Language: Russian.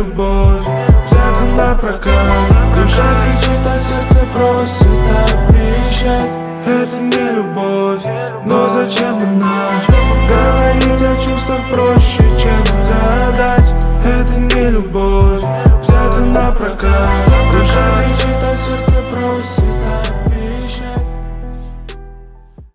любовь, взята на прокат. Душа кричит, а сердце просит обещать. Это не любовь, но зачем она? Говорить о чувствах проще, чем страдать. Это не любовь, взята на прокат. Душа кричит,